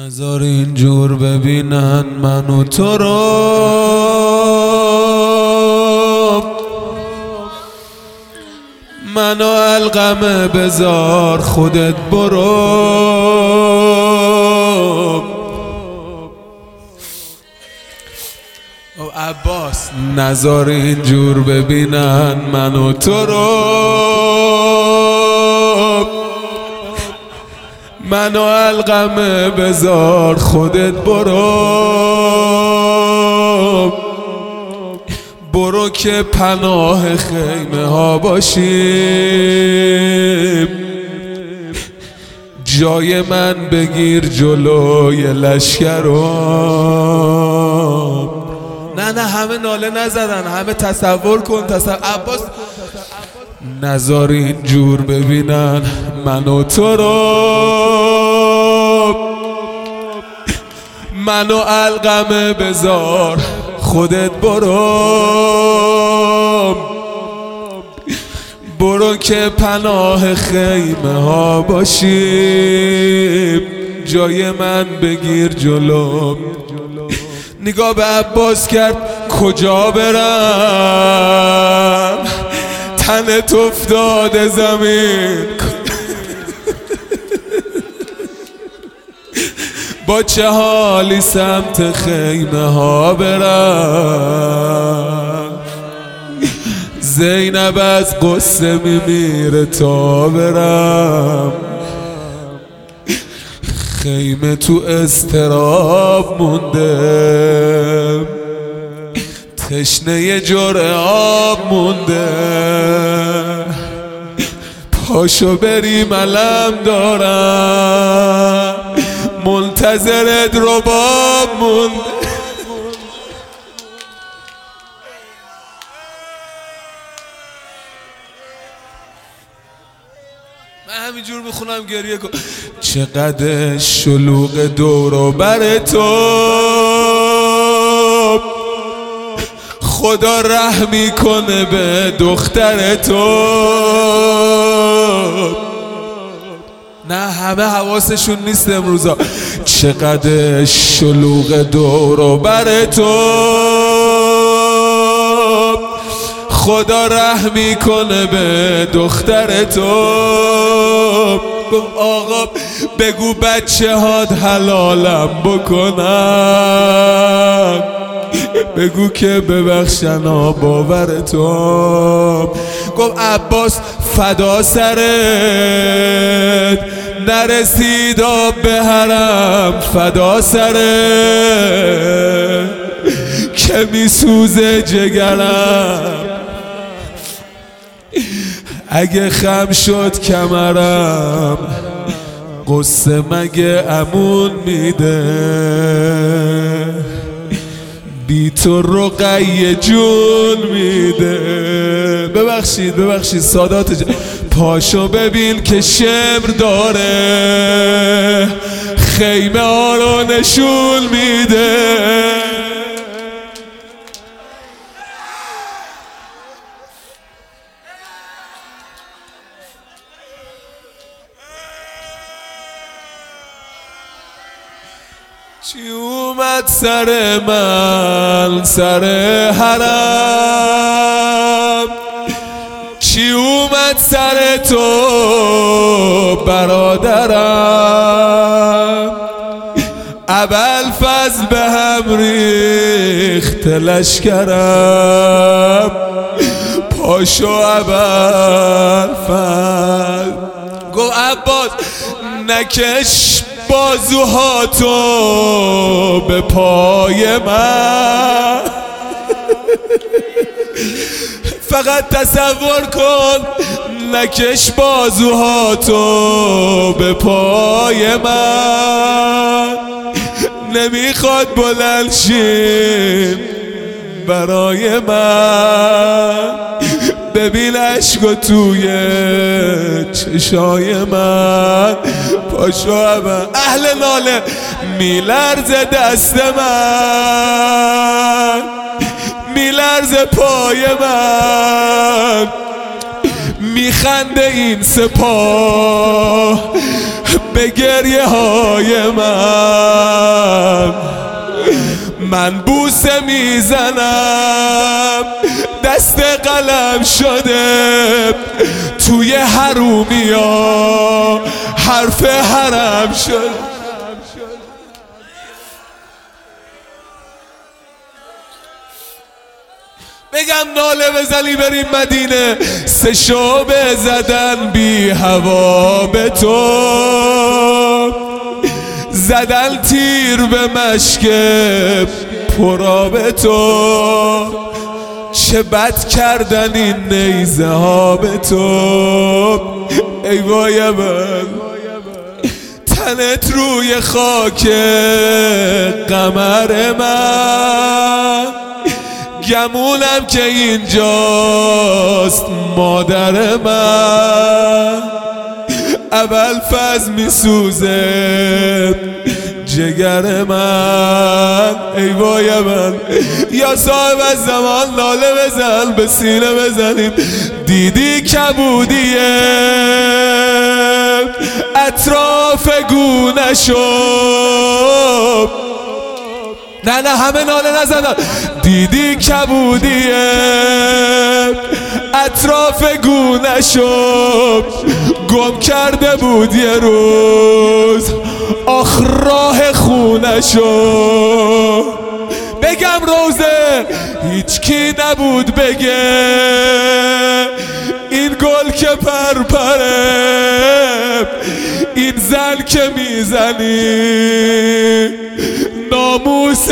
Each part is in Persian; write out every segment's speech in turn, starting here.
نذار اینجور ببینن من و تو رو، منو القمه بذار خودت برو. او عباس نذار اینجور ببینن من و تو رو، منو القمه بذار خودت برو. برو که پناه خیمه ها باشیم، جای من بگیر جلوی لشکرم. نه همه ناله نزدن، همه تصور کن عباس نذار اینجور ببینن من و تو رو، منو القمه بذار خودت برو. برو که پناه خیمه ها باشیم، جای من بگیر جلو. نگاه به عباس کرد کجا برم، تنت افتاده زمین. با چه حالی سمت خیمه ها برم، زینب از قصه میمیره تا برم. خیمه تو اضطراب مونده، تشنه جرعه آب مونده. پاشو بریم علم دارم، منتظرت رباب مونده. من همینجور میخونم گریه کن. چقدر شلوغ دور و بر تو، خدا رحمی کنه به دختر تو. نه همه حواسشون نیست امروزا. چقدر شلوغ دور و بر تو، خدا رحمی کنه به دختر تو. آقا بگو بچه هات حلالم بکنم، بگو که ببخشن باور تو. گفت عباس فدا سرت، نرسید آب به حرم فدا سرت، که میسوزه جگرم. اگه خم شد کمرم، قصه مگه امون میده؟ بی تو رقیه جون میده. ببخشید سادات جان. پاشو ببین که شمر داره، خیمه ها رو نشون میده. چی اومد سر من سر حرم، چی اومد سر تو برادرم. ابوالفضل به هم ریخت لشکرم، پاشو ابوالفضل. گو عباس نکش بازوهاتو به پای من، فقط تصور کن نکش بازوهاتو به پای من. نمیخواد بلند شیم برای من، ببین عشقو توی چشای من. پاشو اهل ناله میلرزه دست من، میلرزه پای من، میخنده این سپاه به گریه های من بوسه میزنم، دست قلم شده توی حرومیا حرف حرم شد. بگم ناله بزنی بریم مدینه، سه شعبه زدن بی هوا به تو، زدن تیر به مشک پرآب تو، چه بد کردن این نیزه ها به تو. ای وای من تنت روی خاک قمر من، گمونم که اینجاست مادر من. اول فز میسوزه جگر من، ای وای من. یا صاحب از زمان ناله بزن به سینه بزنیم، دیدی کبودیه اطراف گونه شد. نه همه ناله نزدن. دیدی کبودیه اطراف گونه شد، گم کرده بود یه روز آخ راه خونه شد. بگم روزه هیچ کی نبود بگه این گل که پرپره، این زن که میزنی ناموس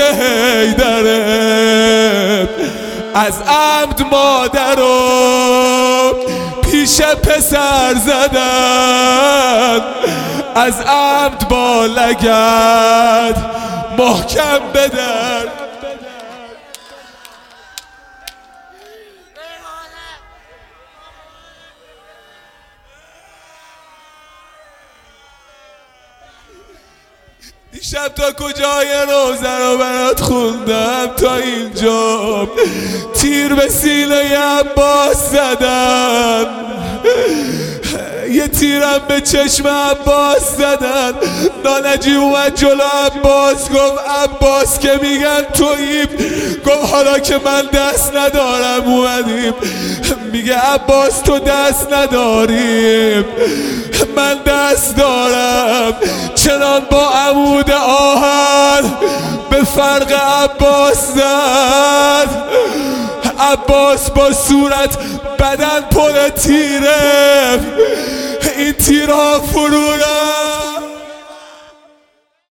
حیدره. از عمد مادرو پیش پسر زدن، از عمد با لگد محکم بدن. دیشب تا کجای روزه رو برات خوندم تا اینجا، تیر به سینه عباس زدن، یه تیرم به چشم عباس زدن. نانجی اومد جلو عباس گفت عباس که میگن تویی، گفت حالا که من دست ندارم اومدیم. میگه عباس تو دست نداریم من دست دارم. چنان با عمود آهن به فرق عباس زد، عباس با صورت بدن پر تیره، این تیرها فرو رفت.